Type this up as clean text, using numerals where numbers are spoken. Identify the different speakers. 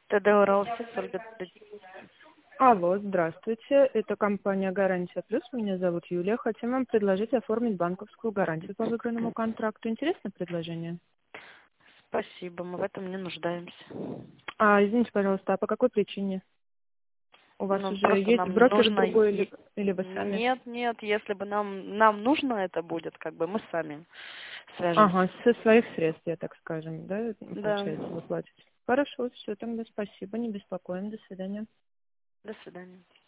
Speaker 1: ТД Уралсиб, Ольга.
Speaker 2: Алло, здравствуйте. Это компания «Гарантия Плюс». Меня зовут Юлия. Хотим вам предложить оформить банковскую гарантию по выигранному контракту. Интересное предложение?
Speaker 1: Спасибо, мы в этом не нуждаемся.
Speaker 2: Извините, пожалуйста, а по какой причине? У вас
Speaker 1: Ну,
Speaker 2: уже
Speaker 1: просто
Speaker 2: есть
Speaker 1: нам
Speaker 2: брокер
Speaker 1: нужно...
Speaker 2: другой или вы сами?
Speaker 1: Нет, нет, если бы нам нужно это будет, как бы мы сами свяжемся.
Speaker 2: Ага, со своих средств, я так скажем, да,
Speaker 1: Да.
Speaker 2: получается, вы платите. Хорошо, все, тогда спасибо, не беспокоим, до свидания.
Speaker 1: До свидания.